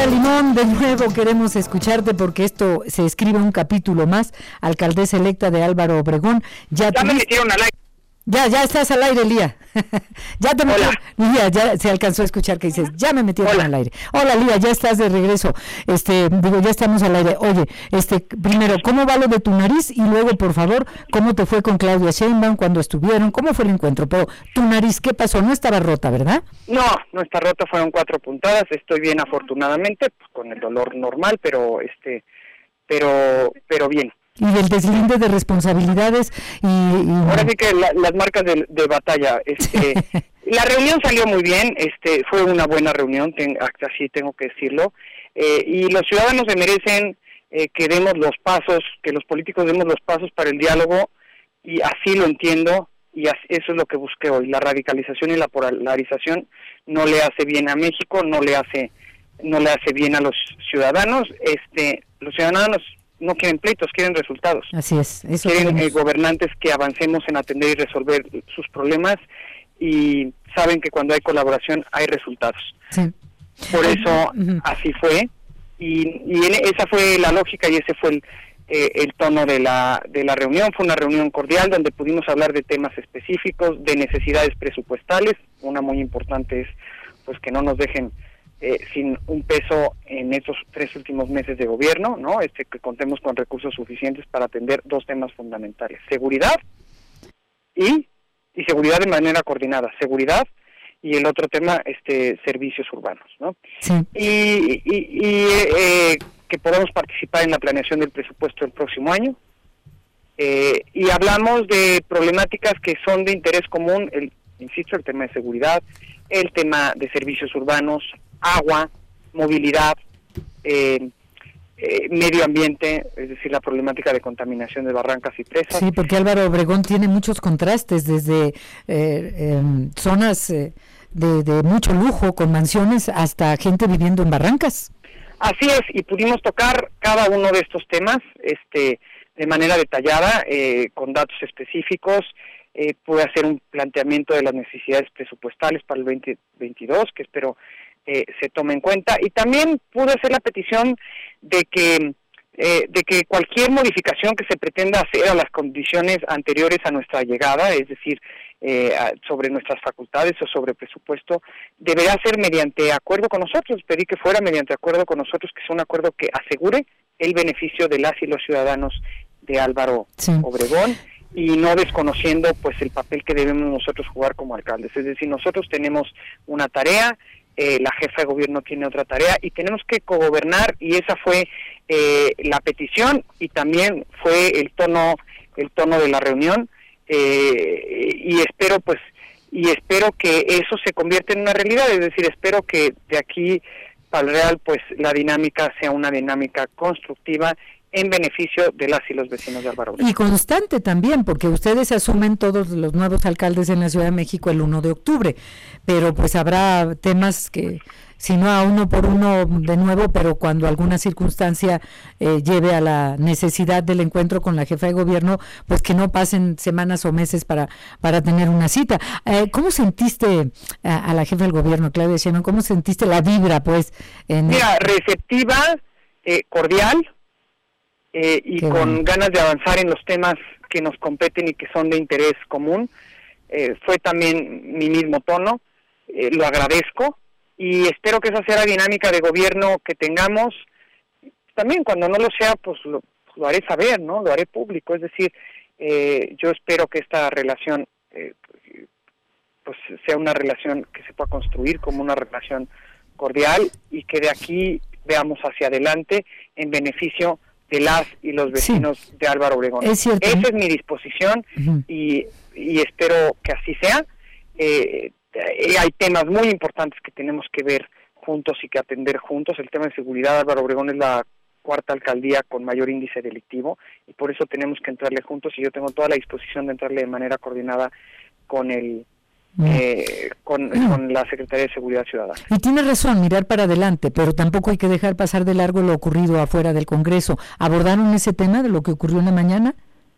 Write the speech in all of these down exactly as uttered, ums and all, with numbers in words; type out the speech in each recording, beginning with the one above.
Lidia Limón, de nuevo queremos escucharte porque esto se escribe un capítulo más. Alcaldesa electa de Álvaro Obregón. Ya, ya me metieron al aire. Ya, ya estás al aire, Lía. Ya te metieron. Lía, ya se alcanzó a escuchar que dices, ya me metieron Hola. al aire. Hola, Lía, ya estás de regreso. Este, digo, ya estamos al aire. Oye, este, primero, ¿cómo va lo de tu nariz? Y luego, por favor, ¿cómo te fue con Claudia Sheinbaum cuando estuvieron? ¿Cómo fue el encuentro? Pero tu nariz, ¿qué pasó? No estaba rota, ¿verdad? No, no está rota, fueron cuatro puntadas. Estoy bien, afortunadamente, pues, con el dolor normal, pero este, pero, pero bien. Y del deslinde de responsabilidades y, y... ahora sí que la, las marcas de, de batalla. Este, la reunión salió muy bien, este, fue una buena reunión, ten, así tengo que decirlo, eh, y los ciudadanos se merecen eh, que demos los pasos, que los políticos demos los pasos para el diálogo, y así lo entiendo, y así, eso es lo que busqué hoy. La radicalización y la polarización no le hace bien a México, no le hace, no le hace bien a los ciudadanos. Este, los ciudadanos no quieren pleitos, quieren resultados. Así es. Eso quieren eh, gobernantes que avancemos en atender y resolver sus problemas, y saben que cuando hay colaboración hay resultados. Sí. Por eso uh-huh. así fue, y, y esa fue la lógica y ese fue el, eh, el tono de la de la reunión. Fue una reunión cordial donde pudimos hablar de temas específicos, de necesidades presupuestales. Una muy importante es pues que no nos dejen Eh, sin un peso en estos tres últimos meses de gobierno, ¿no? Este, que contemos con recursos suficientes para atender dos temas fundamentales: seguridad y y seguridad de manera coordinada, seguridad y el otro tema, este, servicios urbanos, ¿no? Sí. Y, y, y eh, que podamos participar en la planeación del presupuesto del próximo año, eh, y hablamos de problemáticas que son de interés común, el, insisto, el tema de seguridad, el tema de servicios urbanos, agua, movilidad, eh, eh, medio ambiente, es decir, la problemática de contaminación de barrancas y presas. Sí, porque Álvaro Obregón tiene muchos contrastes, desde eh, eh, zonas eh, de, de mucho lujo, con mansiones, hasta gente viviendo en barrancas. Así es, y pudimos tocar cada uno de estos temas este, de manera detallada, eh, con datos específicos. Eh, pude hacer un planteamiento de las necesidades presupuestales para el veinte veintidós, que espero eh, se tome en cuenta, y también pude hacer la petición de que eh, de que cualquier modificación que se pretenda hacer a las condiciones anteriores a nuestra llegada, es decir, eh, sobre nuestras facultades o sobre presupuesto, deberá ser mediante acuerdo con nosotros. Pedí que fuera mediante acuerdo con nosotros, que sea un acuerdo que asegure el beneficio de las y los ciudadanos de Álvaro sí. Obregón, y no desconociendo pues el papel que debemos nosotros jugar como alcaldes. Es decir, nosotros tenemos una tarea, eh, la jefa de gobierno tiene otra tarea, y tenemos que cogobernar, y esa fue eh, la petición, y también fue el tono el tono de la reunión, eh, y espero pues y espero que eso se convierta en una realidad. Es decir, espero que de aquí para el Real pues la dinámica sea una dinámica constructiva en beneficio de las y los vecinos de Álvaro Obregón. Y constante también, porque ustedes asumen todos los nuevos alcaldes en la Ciudad de México el uno de octubre, pero pues habrá temas que, si no a uno por uno de nuevo, pero cuando alguna circunstancia eh, lleve a la necesidad del encuentro con la jefa de gobierno, pues que no pasen semanas o meses para para tener una cita. Eh, ¿Cómo sentiste a, a la jefa del gobierno, Claudia Sheinbaum? ¿Cómo sentiste la vibra, pues? En Mira, receptiva, eh, cordial, Eh, y Qué con bueno. ganas de avanzar en los temas que nos competen y que son de interés común. Eh, fue también mi mismo tono, eh, lo agradezco, y espero que esa sea la dinámica de gobierno que tengamos. También cuando no lo sea, pues lo, lo haré saber, ¿no? Lo haré público. Es decir, eh, yo espero que esta relación eh, pues sea una relación que se pueda construir como una relación cordial, y que de aquí veamos hacia adelante en beneficio de las y los vecinos sí. de Álvaro Obregón. Es cierto. Esa es mi disposición, uh-huh. y, y espero que así sea. Eh, eh, hay temas muy importantes que tenemos que ver juntos y que atender juntos. El tema de seguridad, Álvaro Obregón es la cuarta alcaldía con mayor índice delictivo, y por eso tenemos que entrarle juntos, y yo tengo toda la disposición de entrarle de manera coordinada con el Eh, con, con la Secretaría de Seguridad Ciudadana. Y tiene razón, mirar para adelante, pero tampoco hay que dejar pasar de largo lo ocurrido afuera del Congreso. ¿Abordaron ese tema de lo que ocurrió en la mañana?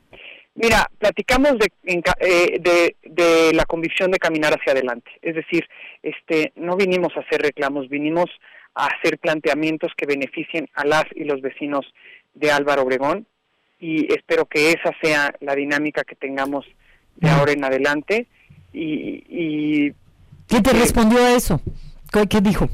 Mira, platicamos de, eh, de, de la convicción de caminar hacia adelante. Es decir, este, no vinimos a hacer reclamos, vinimos a hacer planteamientos que beneficien a las y los vecinos de Álvaro Obregón, y espero que esa sea la dinámica que tengamos de ahora en adelante. Y, y ¿Qué te eh, respondió a eso? ¿Qué, qué dijo?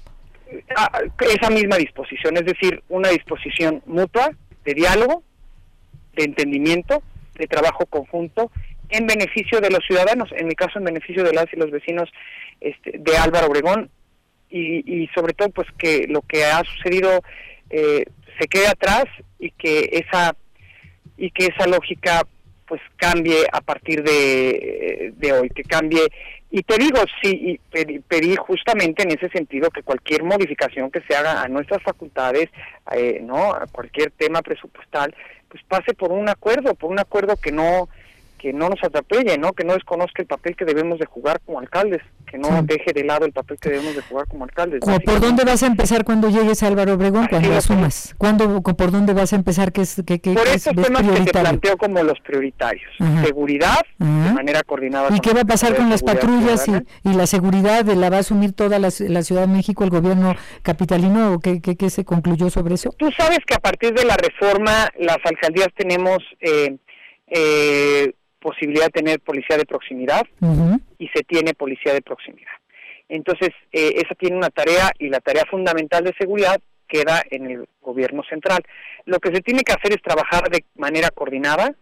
A, esa misma disposición, es decir, una disposición mutua de diálogo, de entendimiento, de trabajo conjunto en beneficio de los ciudadanos, en mi caso en beneficio de las y los vecinos este, de Álvaro Obregón, y, y sobre todo pues que lo que ha sucedido eh, se quede atrás, y que esa y que esa lógica pues cambie a partir de, de hoy, que cambie. Y te digo, sí, y pedí, pedí justamente en ese sentido que cualquier modificación que se haga a nuestras facultades, eh, no, a cualquier tema presupuestal, pues pase por un acuerdo, por un acuerdo que no que no nos atropelle, ¿no? Que no desconozca el papel que debemos de jugar como alcaldes, que no sí. deje de lado el papel que debemos de jugar como alcaldes. ¿Por dónde vas a empezar cuando llegues a Álvaro Obregón, cuando sí, asumas? ¿Cuándo, ¿Por dónde vas a empezar? ¿Qué es, qué, qué, por qué estos es temas que te planteo como los prioritarios. Ajá. Seguridad, Ajá. de manera coordinada. ¿Y qué va a pasar con las patrullas y, y la seguridad? ¿La va a asumir toda la, la Ciudad de México, el gobierno capitalino, o qué, qué, qué se concluyó sobre eso? Tú sabes que a partir de la reforma, las alcaldías tenemos... Eh, eh, posibilidad de tener policía de proximidad, uh-huh. y se tiene policía de proximidad. Entonces, eh, esa tiene una tarea, y la tarea fundamental de seguridad queda en el gobierno central. Lo que se tiene que hacer es trabajar de manera coordinada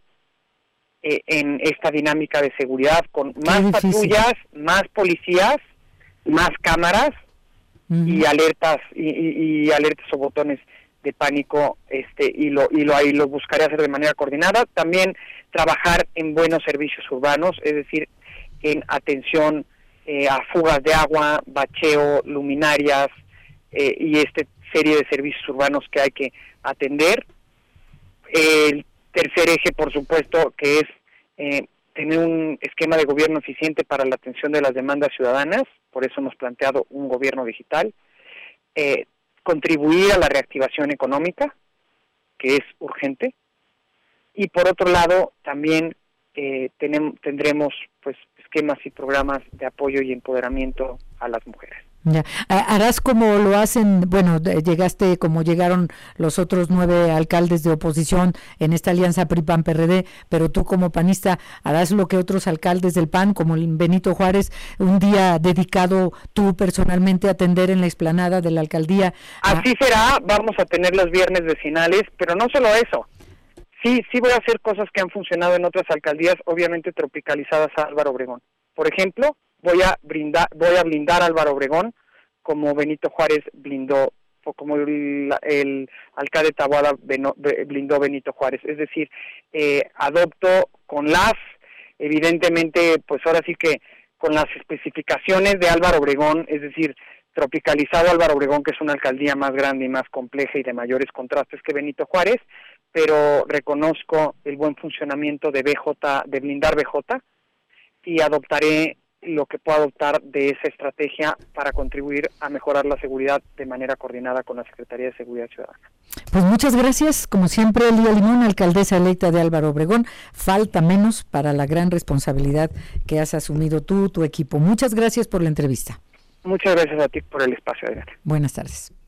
eh, en esta dinámica de seguridad, con más patrullas, más policías, más cámaras, uh-huh. y alertas, y, y, y alertas o botones de pánico, este y lo y lo ahí lo buscaré hacer de manera coordinada. También trabajar en buenos servicios urbanos, es decir, en atención eh, a fugas de agua, bacheo, luminarias, eh, y esta serie de servicios urbanos que hay que atender. El tercer eje, por supuesto, que es eh, tener un esquema de gobierno eficiente para la atención de las demandas ciudadanas, por eso hemos planteado un gobierno digital. Eh, contribuir a la reactivación económica, que es urgente, y por otro lado también eh, tenemos, tendremos pues esquemas y programas de apoyo y empoderamiento a las mujeres. Ya. Harás como lo hacen, bueno, llegaste como llegaron los otros nueve alcaldes de oposición en esta alianza P R I P A N P R D, pero tú como panista harás lo que otros alcaldes del P A N, como el Benito Juárez, un día dedicado tú personalmente a atender en la explanada de la alcaldía. Así a... será, vamos a tener los viernes vecinales, pero no solo eso. Sí, sí voy a hacer cosas que han funcionado en otras alcaldías, obviamente tropicalizadas a Álvaro Obregón. Por ejemplo, voy a brindar, voy a blindar a Álvaro Obregón como Benito Juárez blindó, o como el, el alcalde Taboada blindó Benito Juárez. Es decir, eh, adopto con las, evidentemente, pues ahora sí que con las especificaciones de Álvaro Obregón, es decir, tropicalizado Álvaro Obregón, que es una alcaldía más grande y más compleja y de mayores contrastes que Benito Juárez, pero reconozco el buen funcionamiento de B J, de blindar B J, y adoptaré lo que pueda adoptar de esa estrategia para contribuir a mejorar la seguridad de manera coordinada con la Secretaría de Seguridad Ciudadana. Pues muchas gracias, como siempre, Elía Limón, alcaldesa electa de Álvaro Obregón. Falta menos para la gran responsabilidad que has asumido tú, tu equipo. Muchas gracias por la entrevista. Muchas gracias a ti por el espacio, Adriana. Buenas tardes.